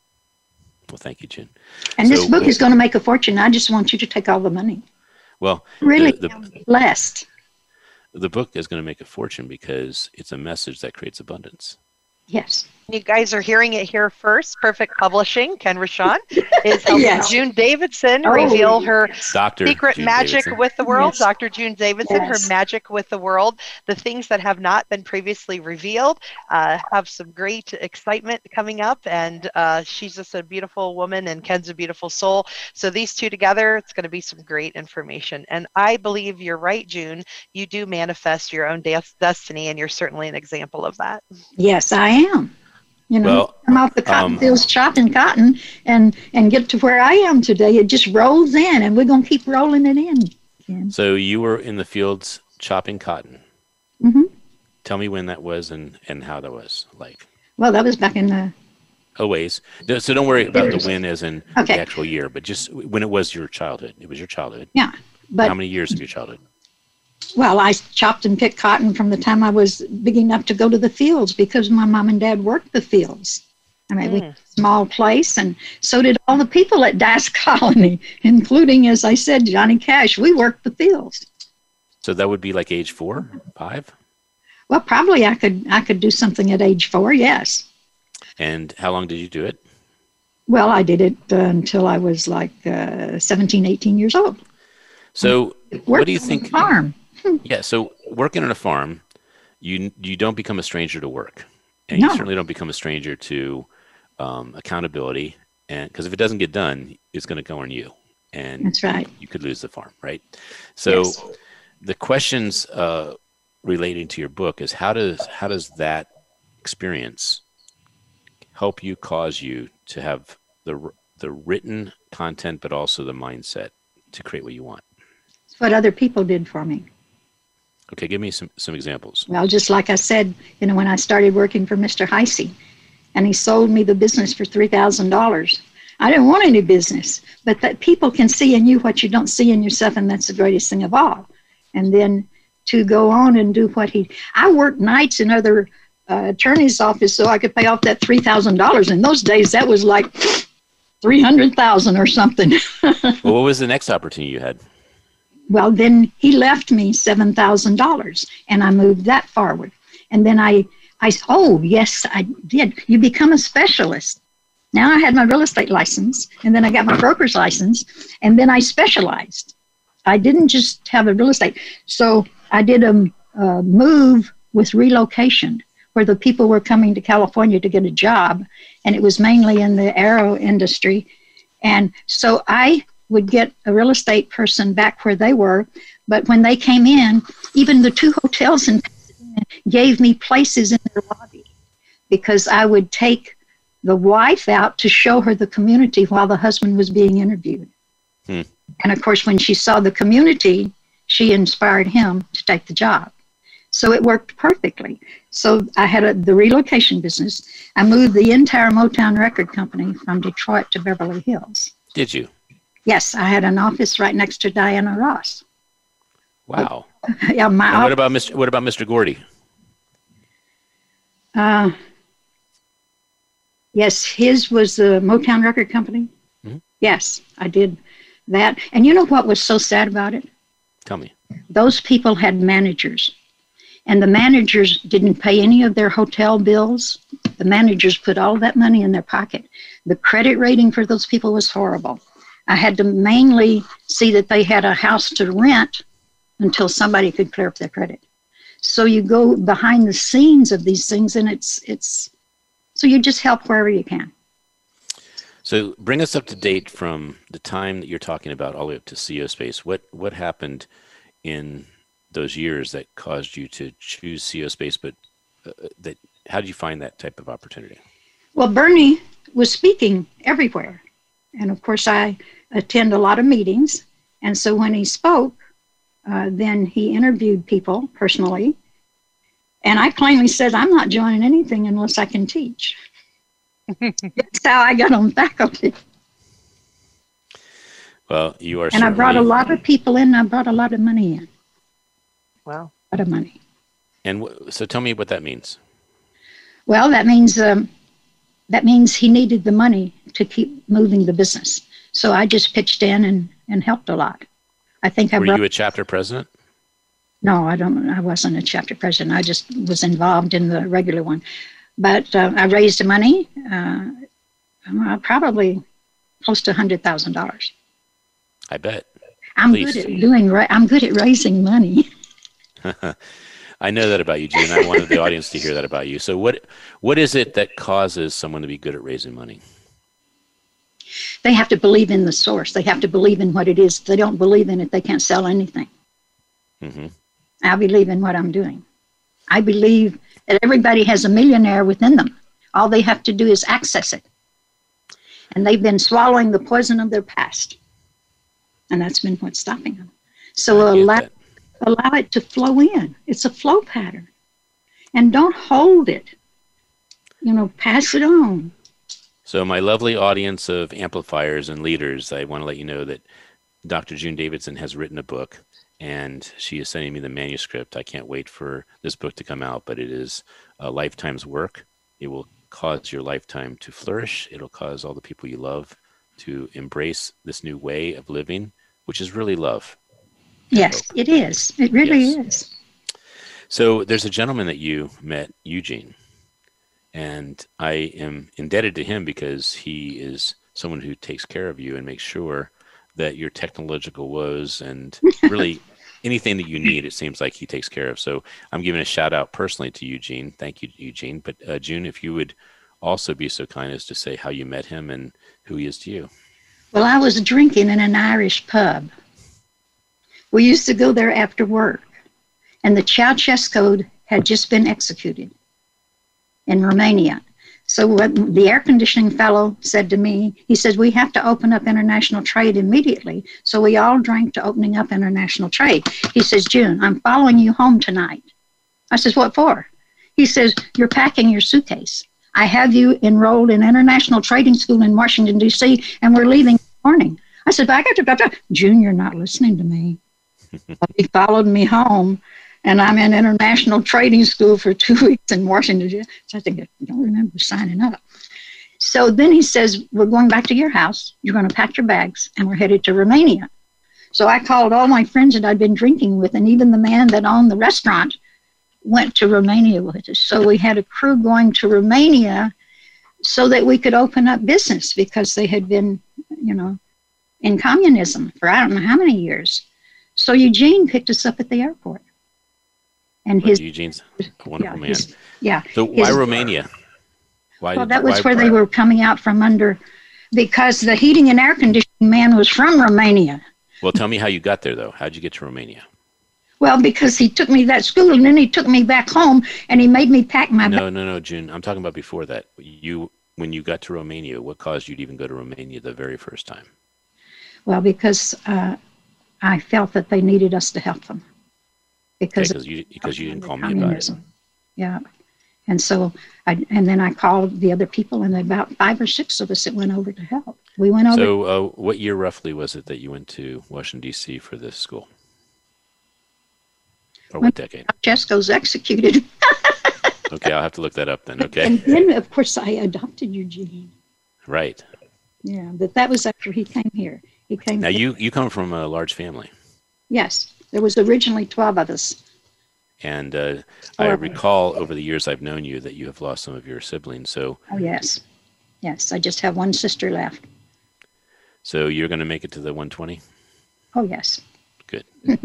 Well, thank you, Jen. And So, this book well, is going to make a fortune. I just want you to take all the money. Well, Really the, the, blessed. the book is going to make a fortune because it's a message that creates abundance. Yes. You guys are hearing it here first. Perfect Publishing, Ken Rochon, is helping Yes. June Davidson Oh, reveal her Doctor secret June magic Davidson. with the world. Yes. Doctor June Davidson, Yes. her magic with the world, the things that have not been previously revealed, uh, have some great excitement coming up. And uh, she's just a beautiful woman, and Ken's a beautiful soul. So these two together, it's going to be some great information. And I believe you're right, June. You do manifest your own des- destiny, and you're certainly an example of that. Yes, I am. You know, Well, come off the cotton um, fields chopping cotton and, and get to where I am today. It just rolls in, and we're going to keep rolling it in. Ken. So you were in the fields chopping cotton. hmm Tell me when that was and, and how that was like. Well, that was back in the, Oh, ways. No, so don't worry about the when as in Okay. the actual year, but just when it was your childhood. It was your childhood. yeah. But How many years of your childhood? Well, I chopped and picked cotton from the time I was big enough to go to the fields because my mom and dad worked the fields. I mean, we Mm. small place, and so did all the people at Dice Colony, including, as I said, Johnny Cash. We worked the fields. So that would be like age four, five? Well, probably I could I could do something at age four. Yes. And how long did you do it? Well, I did it uh, until I was like uh, seventeen, eighteen years old. So Worked what do you on the think? farm. Yeah, so working on a farm, you you don't become a stranger to work, and No. you certainly don't become a stranger to um, accountability. And because if it doesn't get done, it's going to go on you, and That's right. you could lose the farm, right? So Yes. the questions uh, relating to your book is how does how does that experience help you, cause you to have the the written content, but also the mindset to create what you want? It's what other people did for me. Okay, give me some some examples. Well, just like I said, you know, when I started working for Mister Heisey, and he sold me the business for three thousand dollars. I didn't want any business, but that people can see in you what you don't see in yourself, and that's the greatest thing of all. And then to go on and do what he, I worked nights in other uh, attorney's office so I could pay off that three thousand dollars. In those days, that was like three hundred thousand dollars or something. Well, what was the next opportunity you had? Well, then he left me seven thousand dollars, and I moved that forward. And then I, I, oh, yes, I did. You become a specialist. Now I had my real estate license, and then I got my broker's license, and then I specialized. I didn't just have a real estate. So I did a, a move with relocation, where the people were coming to California to get a job, and it was mainly in the aero industry. And so I would get a real estate person back where they were, but when they came in, even the two hotels in Pasadena gave me places in their lobby because I would take the wife out to show her the community while the husband was being interviewed. Hmm. And of course, when she saw the community, she inspired him to take the job. So it worked perfectly. So I had a, the relocation business. I moved the entire Motown record company from Detroit to Beverly Hills. Did you? Yes, I had an office right next to Diana Ross. Wow. Yeah, my And what office, about Mister What about Mister Gordy? uh, yes, his was the Motown record company. Mhm. Yes, I did that. And you know what was so sad about it? Tell me. Those people had managers, and the managers didn't pay any of their hotel bills. The managers put all that money in their pocket. The credit rating for those people was horrible. I had to mainly see that they had a house to rent until somebody could clear up their credit. So you go behind the scenes of these things, and it's it's so you just help wherever you can. So bring us up to date from the time that you're talking about all the way up to C E O Space. What what happened in those years that caused you to choose C E O Space? But uh, that how did you find that type of opportunity? Well, Bernie was speaking everywhere. And of course, I attend a lot of meetings. And so when he spoke, uh, then he interviewed people personally. And I plainly said, I'm not joining anything unless I can teach. That's how I got on faculty. Well, you are And I brought a certainly- lot of people in. I brought a lot of money in. Wow. A lot of money. And w- so tell me what that means. Well, that means um, that means he needed the money to keep moving the business. So I just pitched in and, and helped a lot. I think I Were brought, you a chapter president? no, I don't. I wasn't a chapter president. I just was involved in the regular one. But uh, I raised the money, uh, uh, probably close to a hundred thousand dollars. I bet. I'm Please. good at doing. Ra- I'm good at raising money. I know that about you, June. I wanted the audience to hear that about you. So what what is it that causes someone to be good at raising money? They have to believe in the source. They have to believe in what it is. If they don't believe in it, they can't sell anything. Mm-hmm. I believe in what I'm doing. I believe that everybody has a millionaire within them. All they have to do is access it. And they've been swallowing the poison of their past. And that's been what's stopping them. So I get allow, that. allow it to flow in. It's a flow pattern. And don't hold it. You know, pass it on. So my lovely audience of amplifiers and leaders, I want to let you know that Doctor June Davidson has written a book, and she is sending me the manuscript. I can't wait for this book to come out, but it is a lifetime's work. It will cause your lifetime to flourish. It'll cause all the people you love to embrace this new way of living, which is really love. Yes, it is. It really Yes. is. So there's a gentleman that you met, Eugene, and I am indebted to him because he is someone who takes care of you and makes sure that your technological woes and really anything that you need, it seems like he takes care of. So I'm giving a shout out personally to Eugene. Thank you, Eugene. But uh, June, if you would also be so kind as to say how you met him and who he is to you. Well, I was drinking in an Irish pub. We used to go there after work, and the Ceausescu had just been executed in Romania. So what the air conditioning fellow said to me, he said, we have to open up international trade immediately. So we all drank to opening up international trade. He says, June, I'm following you home tonight. I says, what for? He says, you're packing your suitcase. I have you enrolled in International Trading School in Washington, D C, and we're leaving in the morning. I said, but I got to, Doctor June, you're not listening to me. He followed me home, and I'm in International Trading School for two weeks in Washington, D C. So I think I don't remember signing up. So then he says, we're going back to your house. You're going to pack your bags, and we're headed to Romania. So I called all my friends that I'd been drinking with, and even the man that owned the restaurant went to Romania with us. So we had a crew going to Romania so that we could open up business because they had been, you know, in communism for I don't know how many years. So Eugene picked us up at the airport. And But his Eugene's a wonderful yeah, man. his- yeah. So his- why Romania? Why Well, did- that was why- where they were coming out from under, because the heating and air conditioning man was from Romania. Well, tell me how you got there, though. How'd you get to Romania? Well, because he took me to that school, and then he took me back home, and he made me pack my bag. No, no, no, June. I'm talking about before that. You, when you got to Romania, what caused you to even go to Romania the very first time? Well, because uh, I felt that they needed us to help them. Because Because you, because you didn't of call me about it. communism. Yeah. And so, I, and then I called the other people, and about five or six of us that went over to help. We went over. So, uh, what year roughly was it that you went to Washington, D C for this school? Or what decade? Ceausescu's executed. Okay, I'll have to look that up then. Okay. And then, of course, I adopted Eugene. Right. Yeah, but that was after he came here. He came. Now, here. you, you come from a large family. Yes, there was originally twelve of us. And uh, I Four. recall over the years I've known you that you have lost some of your siblings. So, Oh, yes. Yes, I just have one sister left. so you're going to make it to the one twenty? Oh, yes. Good.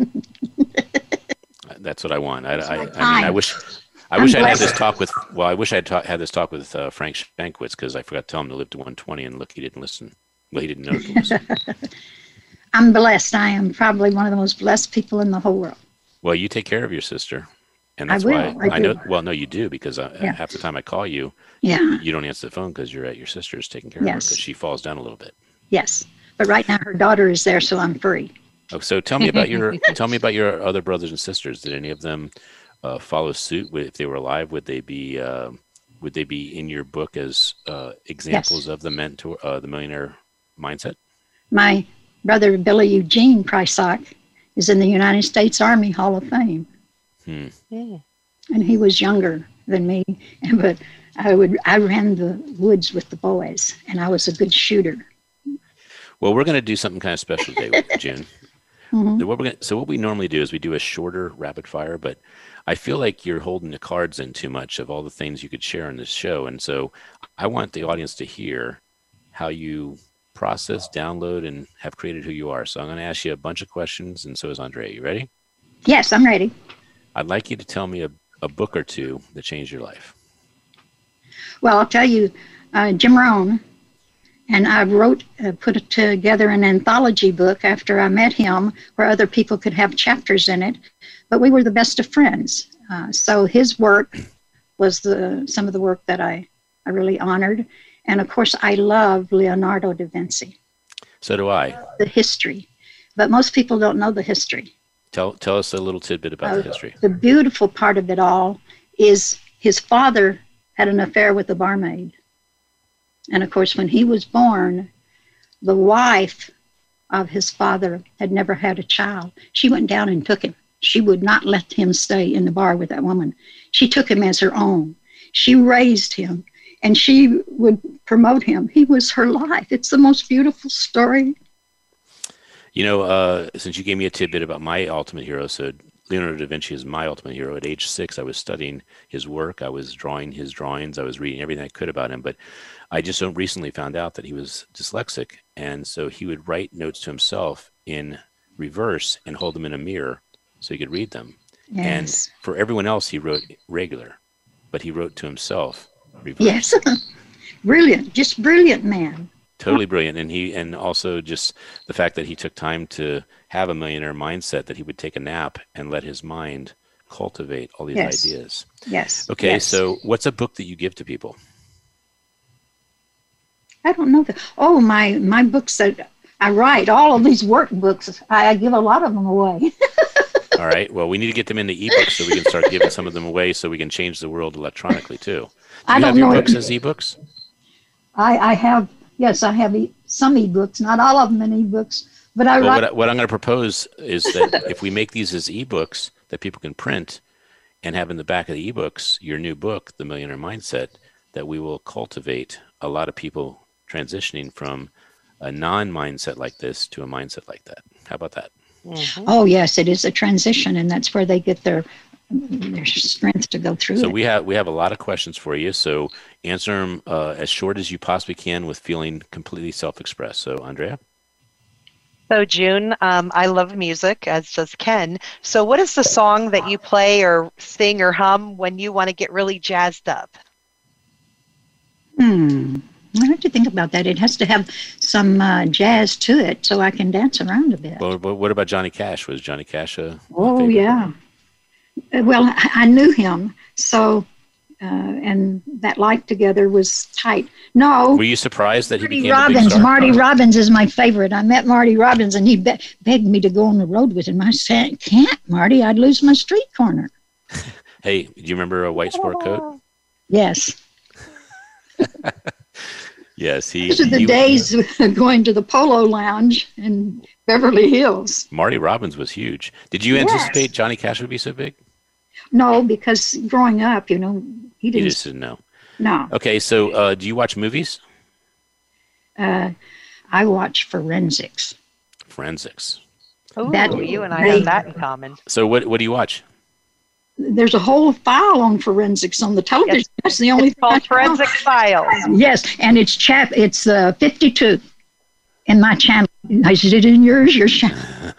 That's what I want. I, I, I mean, time. I wish, I I'm wish I'd had blessed. this talk with. Well, I wish I'd ta- had this talk with uh, Frank Shankwitz because I forgot to tell him to live to one twenty, and look, he didn't listen. Well, he didn't know to listen. I'm blessed. I am probably one of the most blessed people in the whole world. Well, you take care of your sister, and I that's will. why I I know. do. Well, no, you do because uh, Yeah. half the time I call you, Yeah, you don't answer the phone because you're at your sister's taking care of her Yes. because she falls down a little bit. yes. But right now her daughter is there, so I'm free. Oh, so tell me about your tell me about your other brothers and sisters. Did any of them uh, follow suit? If they were alive, would they be uh, would they be in your book as uh, examples of the mentor, uh, the millionaire mindset? My brother Billy Eugene Prysock is in the United States Army Hall of Fame. Hmm. Mm. And he was younger than me, but I would I ran the woods with the boys, and I was a good shooter. Well, we're going to do something kind of special today with June. Mhm. So what we're gonna, so what we normally do is we do a shorter rapid fire, but I feel like you're holding the cards in too much of all the things you could share in this show. And so I want the audience to hear how you process, download, and have created who you are. So I'm going to ask you a bunch of questions, and so is Andrea. You ready? Yes, I'm ready. I'd like you to tell me a, a book or two that changed your life. Well, I'll tell you, uh, Jim Rohn, and I wrote, uh, put it together an anthology book after I met him where other people could have chapters in it, but we were the best of friends. Uh, so his work was the some of the work that I, I really honored. And of course, I love Leonardo da Vinci, So do I. the history, but most people don't know the history. Tell tell us a little tidbit about Uh, the history. The beautiful part of it all is his father had an affair with a barmaid. And of course, when he was born, the wife of his father had never had a child. She went down and took him. She would not let him stay in the bar with that woman. She took him as her own. She raised him, and she would promote him. He was her life. It's the most beautiful story. You know, uh, since you gave me a tidbit about my ultimate hero, so Leonardo da Vinci is my ultimate hero. At age six, I was studying his work. I was drawing his drawings. I was reading everything I could about him. But I just recently found out that he was dyslexic. And so he would write notes to himself in reverse and hold them in a mirror so he could read them. Yes. And for everyone else, he wrote regular, but he wrote to himself reverse. Yes. Brilliant. Just brilliant man. Totally brilliant. And he, and also just the fact that he took time to have a millionaire mindset, that he would take a nap and let his mind cultivate all these Yes. ideas. Yes. Okay. Yes. So what's a book that you give to people? I don't know that. Oh, my, my books that I write, all of these workbooks, I, I give a lot of them away. All right. Well, we need to get them into ebooks so we can start giving some of them away so we can change the world electronically too. Do I you don't have your know books it- as ebooks? I, I have, yes, I have e- some ebooks, not all of them in ebooks, but I Well, write. what, I- what I'm going to propose is that if we make these as ebooks that people can print and have in the back of the ebooks your new book, The Millionaire Mindset, that we will cultivate a lot of people transitioning from a non-mindset like this to a mindset like that. How about that? Mhm. Oh, yes, it is a transition, and that's where they get their their strength to go through So it. we have we have a lot of questions for you. So answer them uh, as short as you possibly can with feeling completely self-expressed. So Andrea? So June, um, I love music, as does Ken. So what is the song that you play or sing or hum when you want to get really jazzed up? Hmm. I have to think about that. It has to have some uh, jazz to it so I can dance around a bit. Well, but what about Johnny Cash? Was Johnny Cash a, a Oh, favorite? yeah. Uh, Well, I I knew him, so, uh, and that life together was tight. No, Were you surprised that he Marty became a big Robbins. star? Marty Robbins is my favorite. I met Marty Robbins, and he be- begged me to go on the road with him. I said, "Can't, Marty. I'd lose my street corner." Hey, do you remember a white sport coat? Yes, Yes, he. those are the he- days of going to the Polo Lounge in Beverly Hills. Marty Robbins was huge. Did you Yes. anticipate Johnny Cash would be so big? No, because growing up, you know, he You didn't. just didn't know. No, Okay, so uh, do you watch movies? uh, I watch Forensics. Forensics. Oh, That- you and I they- have that in common. So what what do you watch? There's a whole file on forensics on the television. Yes. That's the only It's thing I called know. Forensic Files. Yes, and it's chap. It's uh, fifty-two in my channel. Is it in yours? Your channel.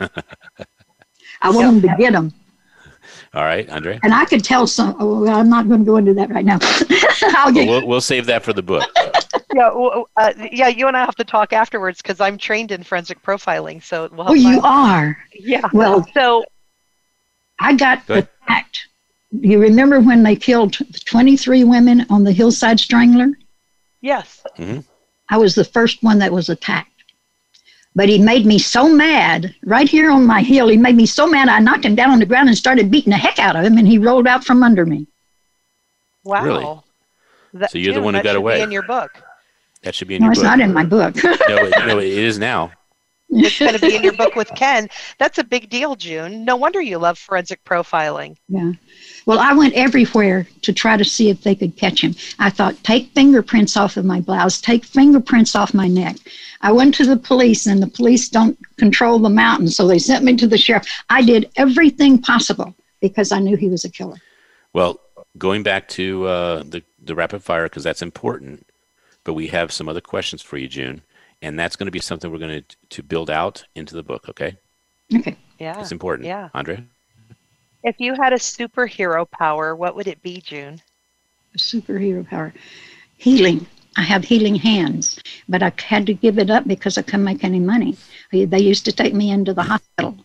I want them to get them, All right, Andre. and I could tell some. Oh, well, I'm not going to go into that right now. I'll Well, get. we'll we'll save that for the book. Yeah, w- uh, yeah. You and I have to talk afterwards because I'm trained in forensic profiling. So we'll have Oh, you my- are. Yeah. Well, So I got Go ahead. attacked. You remember when they killed twenty-three women on the Hillside Strangler? yes. I was the first one that was attacked. But he made me so mad, right here on my heel, he made me so mad, I knocked him down on the ground and started beating the heck out of him, and he rolled out from under me. Wow. Really? That, So you're the June, one who that got should away. Be in your book. That should be in No, your it's book. not in my book. No, it, no, it is now. that's going to be in your book with Ken. That's a big deal, June. No wonder you love forensic profiling. Yeah. Well, I went everywhere to try to see if they could catch him. I thought, take fingerprints off of my blouse, take fingerprints off my neck. I went to the police, and the police don't control the mountain, so they sent me to the sheriff. I did everything possible because I knew he was a killer. Well, going back to uh, the, the rapid fire, because that's important, but we have some other questions for you, June, and that's going to be something we're going to to build out into the book, okay? Okay. Yeah. It's important. Yeah. Andrea? If you had a superhero power, what would it be, June? A superhero power. Healing. I have healing hands, but I had to give it up because I couldn't make any money. They used to take me into the hospital,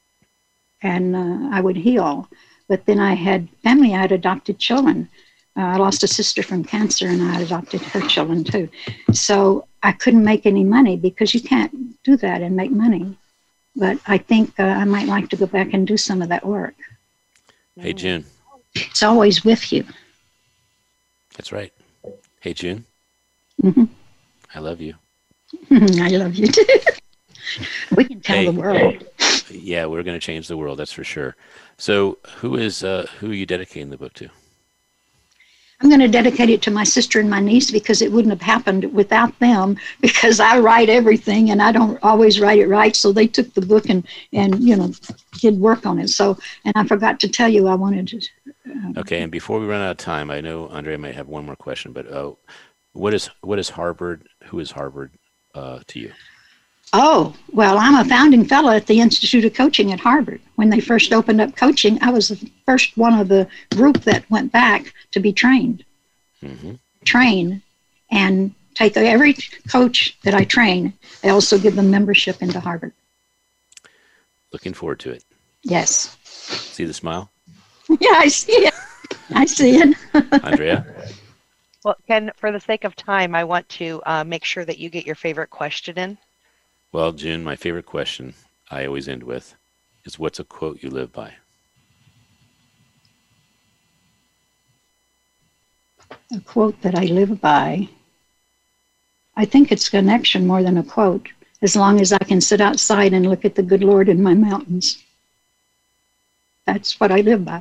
and uh, I would heal. But then I had family. I had adopted children. Uh, I lost a sister from cancer, and I adopted her children too. So I couldn't make any money because you can't do that and make money. But I think uh, I might like to go back and do some of that work. Hey, June. It's always with you. That's right. Hey, June. Mm-hmm. I love you. I love you too. We can tell Hey. the world. Yeah, we're going to change the world. That's for sure. So, who is uh, who are you dedicating the book to? I'm going to dedicate it to my sister and my niece because it wouldn't have happened without them, because I write everything and I don't always write it right. So they took the book and, and you know, did work on it. So, and I forgot to tell you, I wanted to. Uh, Okay, and before we run out of time, I know Andrea might have one more question, but uh, what is what is Harvard? Who is Harvard uh, to you? Oh, well, I'm a founding fellow at the Institute of Coaching at Harvard. When they first opened up coaching, I was the first one of the group that went back to be trained. Mm-hmm. Train and take every coach that I train. I also give them membership into Harvard. Looking forward to it. Yes. See the smile, Yeah, I see it. I see it. Andrea? Well, Ken, for the sake of time, I want to uh, make sure that you get your favorite question in. Well, June, my favorite question I always end with is, what's a quote you live by? A quote that I live by. I think it's connection more than a quote, as long as I can sit outside and look at the good Lord in my mountains. That's what I live by.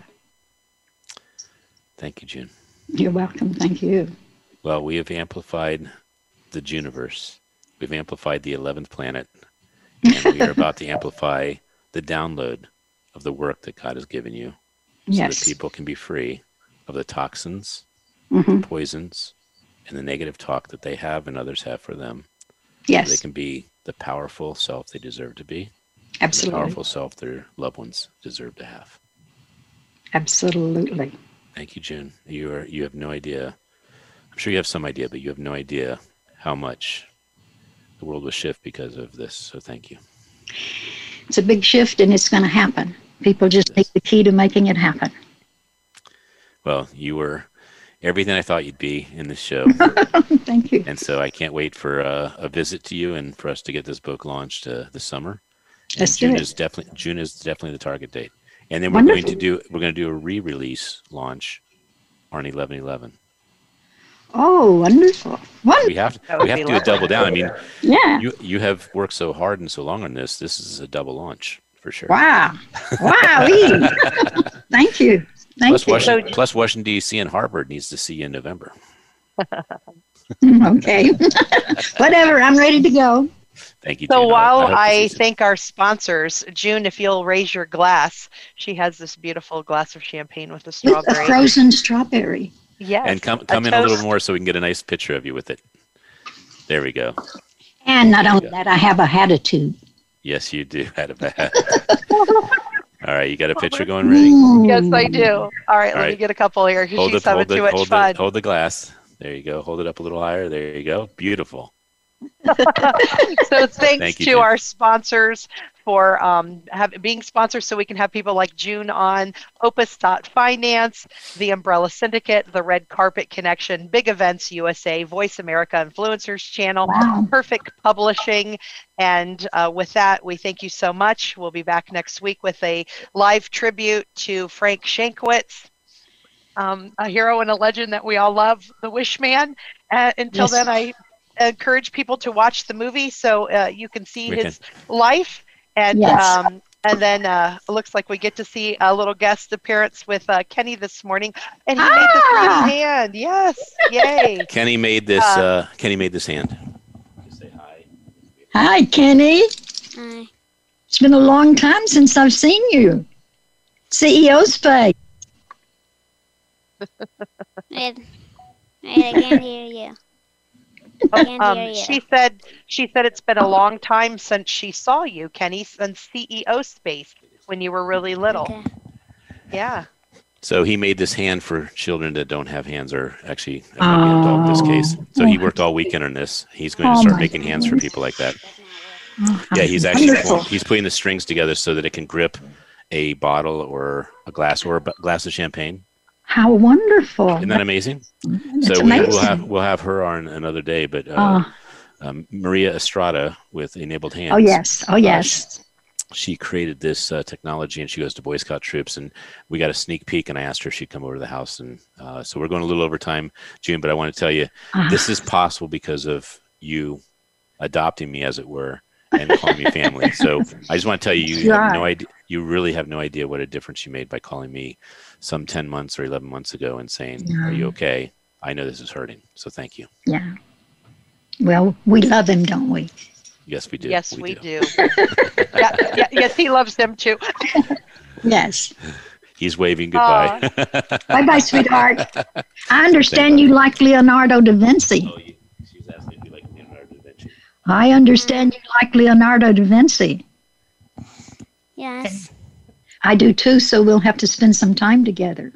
Thank you, June. You're welcome. Thank you. Well, we have amplified the Juniverse. We've amplified the eleventh planet, and we are about to amplify the download of the work that God has given you, so Yes. that people can be free of the toxins, Mm-hmm. poisons, and the negative talk that they have and others have for them. Yes. So they can be the powerful self they deserve to be, and the Absolutely. powerful self their loved ones deserve to have. Absolutely. Thank you, June. You are you have no idea. I'm sure you have some idea, but you have no idea how much the world will shift because of this. So thank you. It's a big shift, and it's going to happen. People just need the key to making it happen. Well, you were everything I thought you'd be in this show, Thank you. and so I can't wait for uh, a visit to you and for us to get this book launched uh, this summer. And Let's do June it. is definitely June is definitely the target date, and then we're going Wonderful. to do we're going to do a re-release launch on eleven eleven. Oh, wonderful. We Wonderful. have That we would have be to do a double down. I mean, Yeah. you you have worked so hard and so long on this. This is a double launch for sure. Wow. Wow. Thank you. Thank Plus you. Washington, plus Washington D C and Harvard needs to see you in November. Okay. Whatever. I'm ready to go. Thank you. So June. while hope to see I you soon. thank our sponsors, June, if you'll raise your glass, she has this beautiful glass of champagne with a With a strawberry. frozen strawberry. Yes. and come come in a toast. little more so we can get a nice picture of you with it. There we go. And not only Yeah. that, I have a attitude. Yes, you do. Had a bad. All right, you got a picture going ready. Yes, I do. All right, All let me right. get a couple here. Hold She's the hold having the too much hold fun. the hold the glass. There you go. Hold it up a little higher. There you go. Beautiful. So thanks Thank you, to June. our sponsors for um, have, being sponsors so we can have people like June on, Opus dot Finance, the Umbrella Syndicate, the Red Carpet Connection, Big Events U S A, Voice America Influencers Channel, Wow. Perfect Publishing. And uh, with that, we thank you so much. We'll be back next week with a live tribute to Frank Shankwitz, um, a hero and a legend that we all love, the Wish Man. Uh, until Yes. then, I encourage people to watch the movie so uh, you can see We his life. And Yes. um, and then uh, it looks like we get to see a little guest appearance with uh, Kenny this morning. And he made this Ah! pretty hand. Yes. Yay. Kenny made this. Uh, Uh, Kenny made this hand. Say hi. Hi, Kenny. Hi. It's been a long time since I've seen you. C E O space. Wait, wait, I can't hear you. I can't Um, hear you. she said she said it's been a long time since she saw you, Kenny, since C E O space when you were really little. Okay. Yeah. So he made this hand for children that don't have hands, or actually a an adult in this case. So he worked all weekend on this. He's going to Oh, start my making hands for goodness. people like that. Oh, Yeah, he's actually wonderful. he's putting the strings together so that it can grip a bottle or a glass or a b- glass of champagne. How wonderful. Isn't that amazing? That's so we, amazing. we'll have we'll have her on another day. But uh, Uh, um, Maria Estrada with Enabled Hands. oh, yes. Oh, yes. She created this uh, technology, and she goes to Boy Scout troops, and we got a sneak peek, and I asked her if she'd come over to the house, and uh, so we're going a little over time, June, but I want to tell you, Uh, this is possible because of you adopting me, as it were, and calling me family. So I just want to tell you, you have no Right. idea, you really have no idea what a difference you made by calling me some ten months or eleven months ago and saying, are you okay? I know this is hurting, so thank you. Yeah. Well, we love him, don't we? Yes, we do. Yes, we, do. yeah, yeah, yes, he loves them too. Yes. He's waving goodbye. Bye-bye, sweetheart. I understand you like Leonardo da Vinci. Oh, you, she was asking if you like Leonardo da Vinci. I understand you like Leonardo da Vinci. Yes. I do too, so we'll have to spend some time together.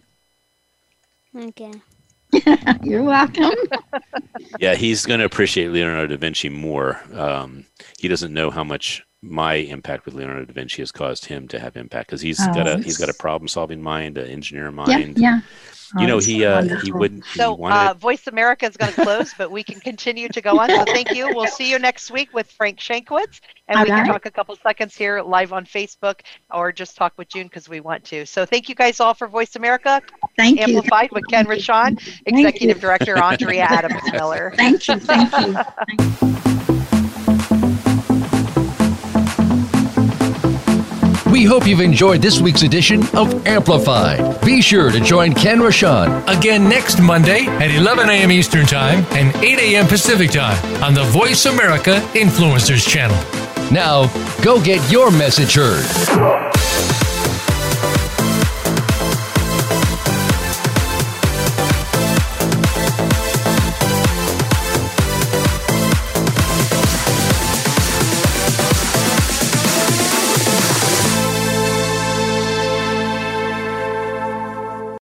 Okay. You're welcome. Yeah, he's going to appreciate Leonardo da Vinci more. Um, he doesn't know how much my impact with Leonardo da Vinci has caused him to have impact, because he's Oh, got a it's- he's got a problem-solving mind, an engineer Yeah, mind. yeah. You know, Oh, he it's uh, he wonderful. wouldn't. He So wanted uh, it- Voice America is going to close, but we can continue to go on. So thank you. We'll see you next week with Frank Shankwitz, and All we can right. talk a couple seconds here live on Facebook, or just talk with June because we want to. So thank you guys all for Voice America Thank you. Amplified with Ken Rashawn, Thank Executive you. Director Andrea Adams Miller. Thank you. Thank you. We hope you've enjoyed this week's edition of Amplified. Be sure to join Ken Rashawn Again next Monday at eleven a.m. Eastern Time and eight a.m. Pacific Time on the Voice America Influencers Channel. Now, go get your message heard.